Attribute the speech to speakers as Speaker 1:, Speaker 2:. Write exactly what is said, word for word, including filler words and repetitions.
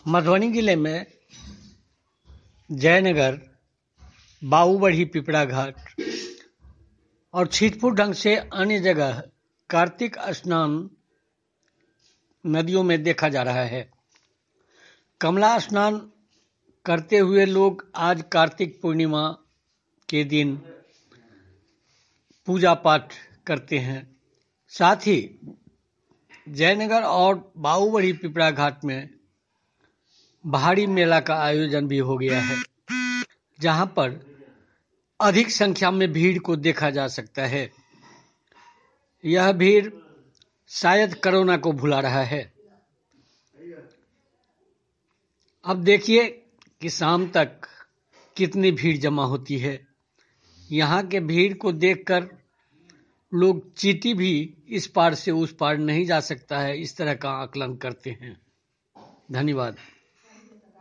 Speaker 1: मधुबनी जिले में जयनगर, बाबूबढ़ी, पिपरा घाट और छिटपुट ढंग से अन्य जगह कार्तिक स्नान नदियों में देखा जा रहा है। कमला स्नान करते हुए लोग आज कार्तिक पूर्णिमा के दिन पूजा पाठ करते हैं। साथ ही जयनगर और बाबूबढ़ी पिपरा घाट में भारी मेला का आयोजन भी हो गया है, जहां पर अधिक संख्या में भीड़ को देखा जा सकता है। यह भीड़ शायद कोरोना को भुला रहा है। अब देखिए कि शाम तक कितनी भीड़ जमा होती है। यहाँ के भीड़ को देखकर लोग चींटी भी इस पार से उस पार नहीं जा सकता है, इस तरह का आकलन करते हैं। धन्यवाद।